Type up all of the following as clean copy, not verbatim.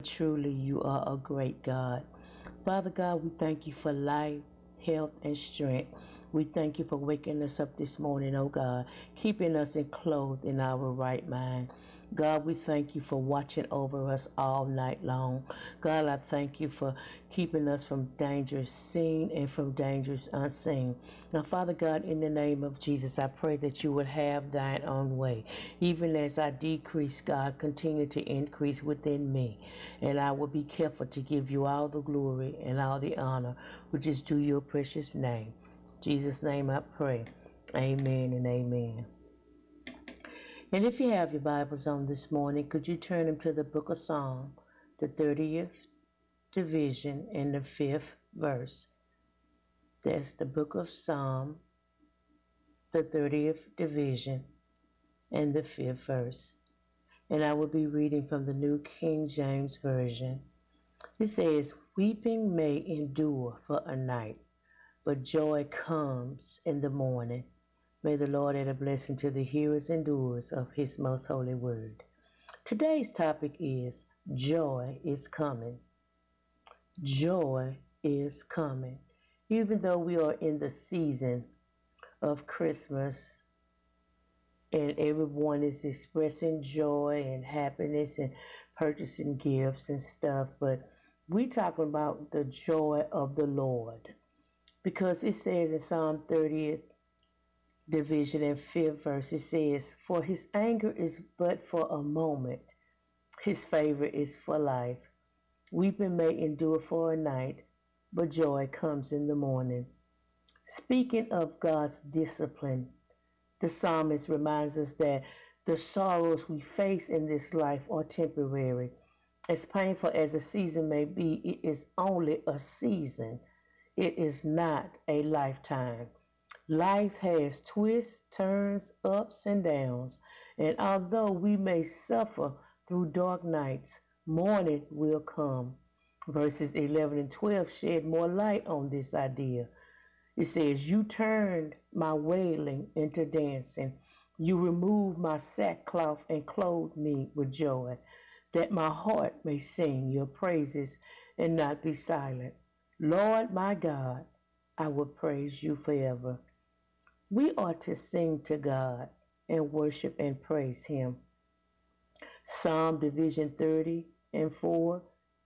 Truly, you are a great God. Father God, we thank you for life, health, and strength. We thank you for waking us up this morning, oh God, keeping us clothed in our right mind. God, we thank you for watching over us all night long. God, I thank you for keeping us from dangers seen and from dangers unseen. Now, Father God, in the name of Jesus, I pray that you would have thine own way. Even as I decrease, God, continue to increase within me. And I will be careful to give you all the glory and all the honor, which is due your precious name. In Jesus' name I pray. Amen and amen. And if you have your Bibles on this morning, could you turn them to the book of Psalm, the 30th division and the 5th verse. That's the book of Psalm, the 30th division and the 5th verse. And I will be reading from the New King James Version. It says, weeping may endure for a night, but joy comes in the morning. May the Lord add a blessing to the hearers and doers of his most holy word. Today's topic is joy is coming. Joy is coming. Even though we are in the season of Christmas and everyone is expressing joy and happiness and purchasing gifts and stuff, but we talking about the joy of the Lord. Because it says in Psalm 30th division and 5th verse, it says, for his anger is but for a moment, his favor is for life. Weeping may endure for a night, but joy comes in the morning. Speaking of God's discipline, the psalmist reminds us that the sorrows we face in this life are temporary. As painful as a season may be, it is only a season. It is not a lifetime. Life has twists, turns, ups, and downs, and although we may suffer through dark nights, morning will come. Verses 11 and 12 shed more light on this idea. It says, you turned my wailing into dancing. You removed my sackcloth and clothed me with joy, that my heart may sing your praises and not be silent. Lord my God, I will praise you forever. We are to sing to God and worship and praise him. Psalm division 30 and 4,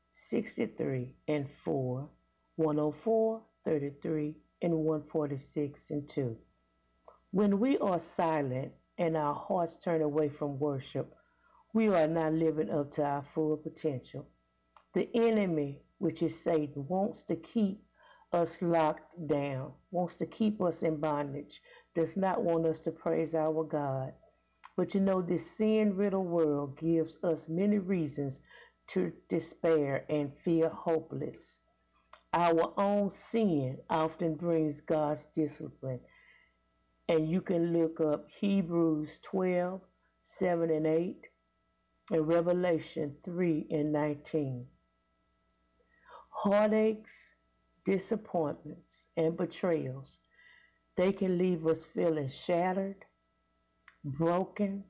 63 and 4, 104, 33 and 146 and 2. When we are silent and our hearts turn away from worship, we are not living up to our full potential. The enemy, which is Satan, wants to keep us locked down, wants to keep us in bondage, does not want us to praise our God. But you know, this sin-riddled world gives us many reasons to despair and feel hopeless. Our own sin often brings God's discipline. And you can look up Hebrews 12, 7 and 8, and Revelation 3 and 19. Heartaches, disappointments, and betrayals, they can leave us feeling shattered, broken,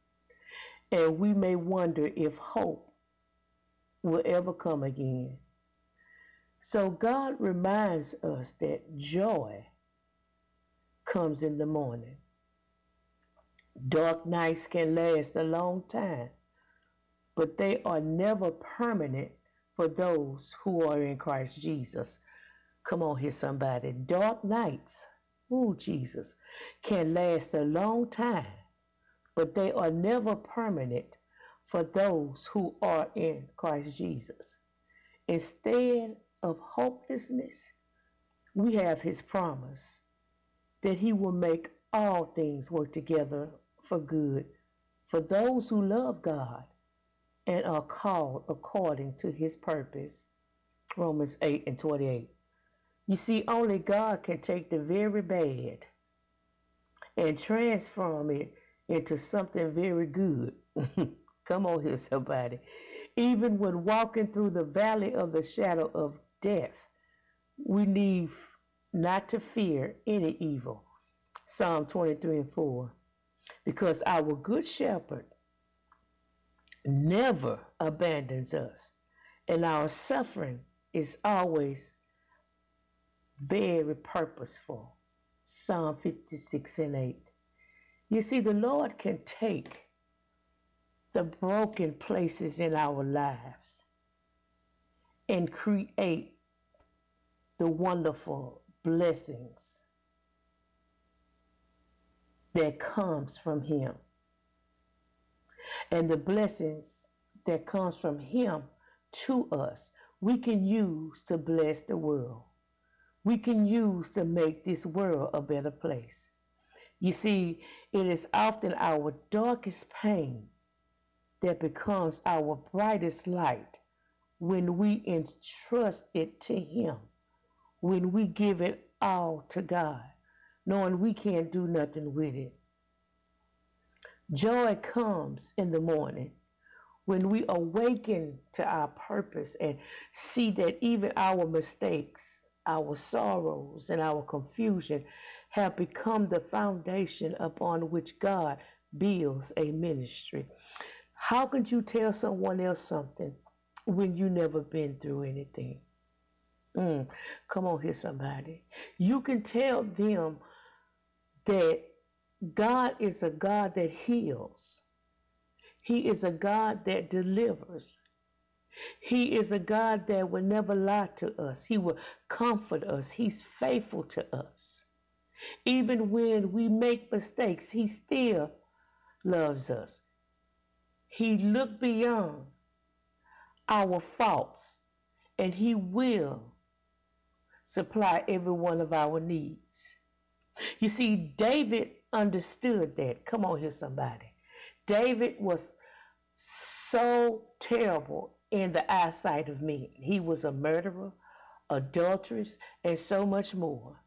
and we may wonder if hope will ever come again. So God reminds us that joy comes in the morning. Dark nights can last a long time, but they are never permanent for those who are in Christ Jesus. Come on here, somebody. Dark nights, ooh, Jesus, can last a long time, but they are never permanent for those who are in Christ Jesus. Instead of hopelessness, we have his promise that he will make all things work together for good for those who love God and are called according to his purpose. Romans 8 and 28. You see, only God can take the very bad and transform it into something very good. Come on here, somebody. Even when walking through the valley of the shadow of death, we need not to fear any evil. Psalm 23 and 4. Because our good shepherd never abandons us. And our suffering is always very purposeful. Psalm 56 and 8. You see, the Lord can take the broken places in our lives and create the wonderful blessings that comes from him. And the blessings that comes from him to us, we can use to bless the world. We can use to make this world a better place. You see, it is often our darkest pain that becomes our brightest light when we entrust it to him, when we give it all to God, knowing we can't do nothing with it. Joy comes in the morning when we awaken to our purpose and see that even our mistakes, our sorrows, and our confusion have become the foundation upon which God builds a ministry. How could you tell someone else something when you never been through anything? Come on here, somebody. You can tell them that God is a God that heals. He is a God that delivers. He is a God that will never lie to us. He will comfort us. He's faithful to us. Even when we make mistakes, he still loves us. He looked beyond our faults and he will supply every one of our needs. You see, David understood that. Come on here, somebody. David was so terrible in the eyesight of men. He was a murderer, adulteress, and so much more.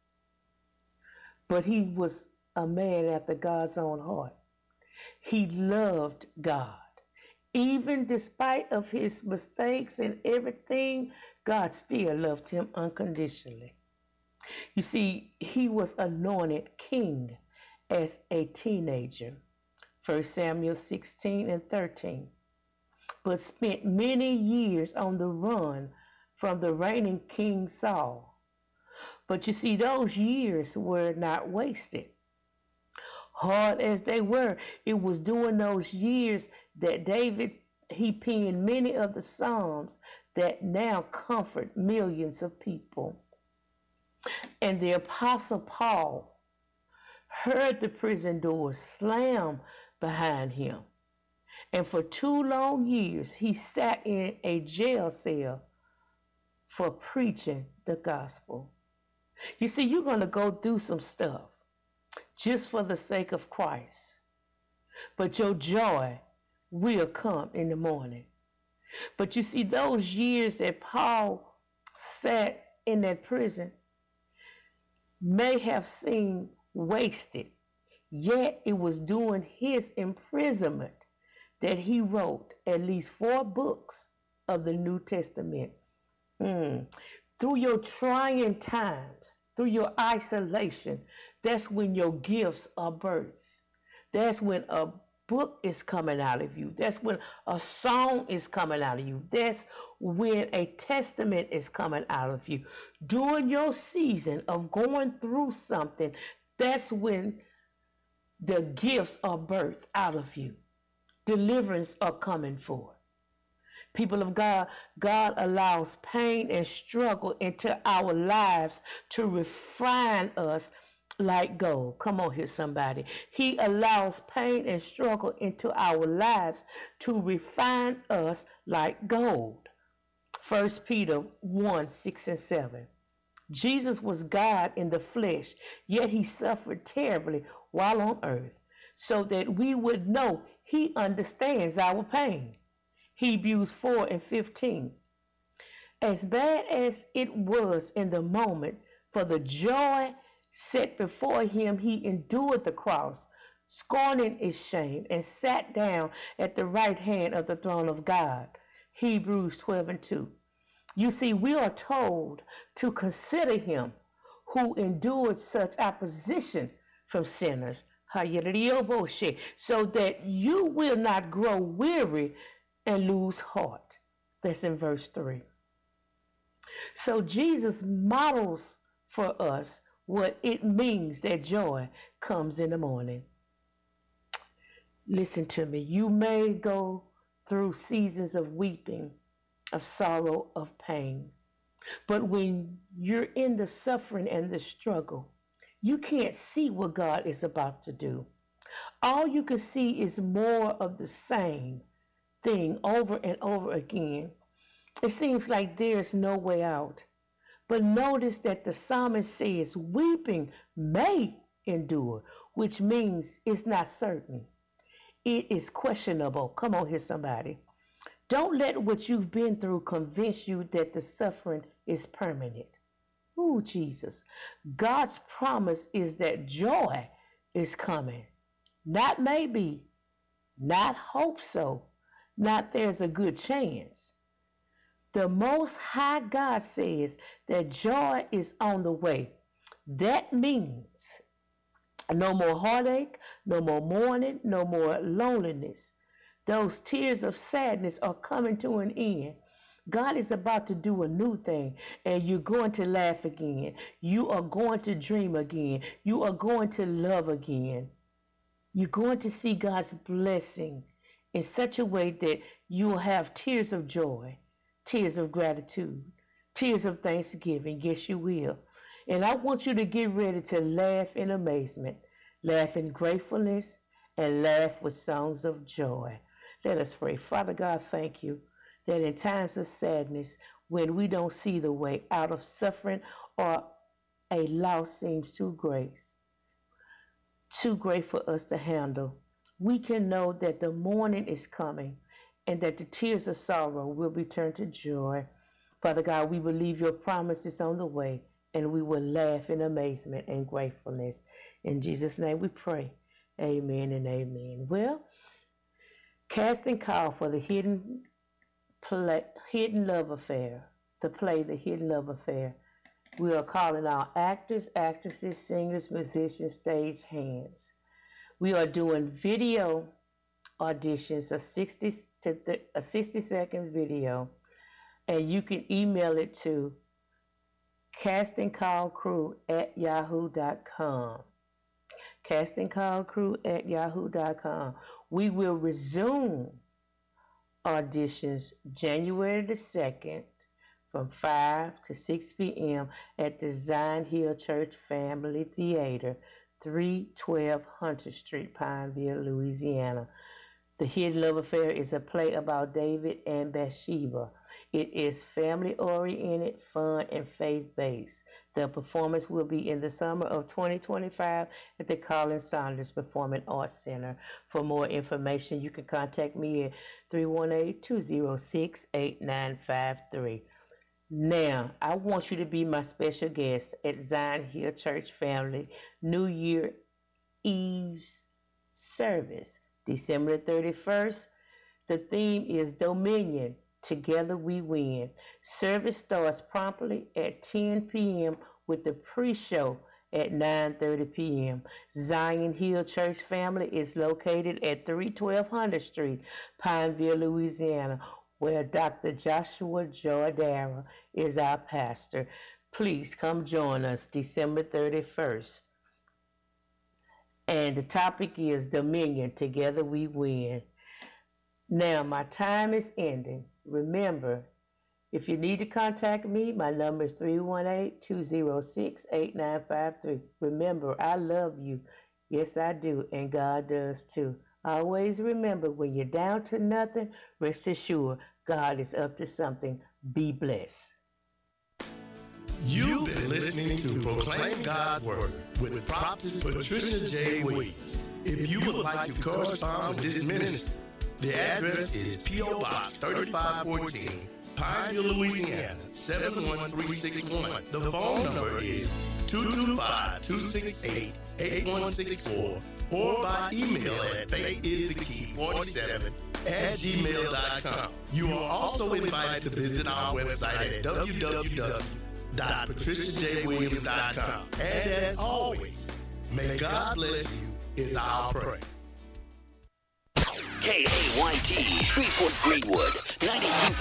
But he was a man after God's own heart. He loved God. Even despite of his mistakes and everything, God still loved him unconditionally. You see, he was anointed king as a teenager. 1 Samuel 16 and 13. But spent many years on the run from the reigning King Saul. But you see, those years were not wasted. Hard as they were, it was during those years that David, he penned many of the Psalms that now comfort millions of people. And the Apostle Paul heard the prison doors slam behind him. And for 2 long years, he sat in a jail cell for preaching the gospel. You see, you're going to go through some stuff just for the sake of Christ. But your joy will come in the morning. But you see, those years that Paul sat in that prison may have seemed wasted, yet it was during his imprisonment that he wrote at least 4 books of the New Testament. Through your trying times, through your isolation, that's when your gifts are birthed. That's when a book is coming out of you. That's when a song is coming out of you. That's when a testament is coming out of you. During your season of going through something, that's when the gifts are birthed out of you. Deliverance are coming forth. People of God, God allows pain and struggle into our lives to refine us like gold. Come on here, somebody. He allows pain and struggle into our lives to refine us like gold. 1 Peter 1, 6 and 7. Jesus was God in the flesh, yet he suffered terribly while on earth, so that we would know he understands our pain. Hebrews 4 and 15. As bad as it was in the moment, for the joy set before him, he endured the cross, scorning its shame, and sat down at the right hand of the throne of God. Hebrews 12 and 2. You see, we are told to consider him who endured such opposition from sinners, so that you will not grow weary and lose heart. That's in verse 3. So Jesus models for us what it means that joy comes in the morning. Listen to me. You may go through seasons of weeping, of sorrow, of pain. But when you're in the suffering and the struggle, you can't see what God is about to do. All you can see is more of the same thing over and over again. It seems like there's no way out. But notice that the psalmist says weeping may endure, which means it's not certain. It is questionable. Come on here, somebody. Don't let what you've been through convince you that the suffering is permanent. Ooh, Jesus. God's promise is that joy is coming. Not maybe, not hope so, not there's a good chance. The Most High God says that joy is on the way. That means no more heartache, no more mourning, no more loneliness. Those tears of sadness are coming to an end. God is about to do a new thing, and you're going to laugh again. You are going to dream again. You are going to love again. You're going to see God's blessing in such a way that you will have tears of joy, tears of gratitude, tears of thanksgiving. Yes, you will. And I want you to get ready to laugh in amazement, laugh in gratefulness, and laugh with songs of joy. Let us pray. Father God, thank you that in times of sadness, when we don't see the way out of suffering or a loss seems too great for us to handle, we can know that the morning is coming and that the tears of sorrow will be turned to joy. Father God, we believe your promise is on the way, and we will laugh in amazement and gratefulness. In Jesus' name we pray. Amen and amen. Well, casting call for the hidden love affair, to play the hidden love affair. We are calling our actors, actresses, singers, musicians, stage hands. We are doing video auditions, a 60-second video, and you can email it to castingcallcrew@yahoo.com. Castingcallcrew@yahoo.com. We will resume auditions January the 2nd from 5 to 6 p.m. at the Zion Hill Church Family Theater, 312 Hunter Street, Pineville, Louisiana. The Hidden Love Affair is a play about David and Bathsheba. It is family-oriented, fun, and faith-based. The performance will be in the summer of 2025 at the Colin Saunders Performing Arts Center. For more information, you can contact me at 318-206-8953. Now, I want you to be my special guest at Zion Hill Church Family New Year Eve's service, December 31st. The theme is Dominion. Together we win. Service starts promptly at 10 p.m. with the pre-show at 9:30 p.m. Zion Hill Church Family is located at 312 Hunter Street, Pineville, Louisiana, where Dr. Joshua Jordara is our pastor. Please come join us December 31st. And the topic is Dominion. Together we win. Now, my time is ending. Remember, if you need to contact me, my number is 318-206-8953. Remember, I love you. Yes, I do, and God does too. Always remember, when you're down to nothing, rest assured, God is up to something. Be blessed. You've been listening to Proclaim God's Word with Prophetess Patricia J. Williams. If you would like to correspond with this ministry, the address is P.O. Box 3514, Pineville, Louisiana, 71361. The phone number is 225-268-8164, or by email at faithisthekey47@gmail.com. You are also invited to visit our website at www.patriciajwilliams.com. And as always, may God bless you is our prayer. KAYT, Shreveport Greenwood, 92.9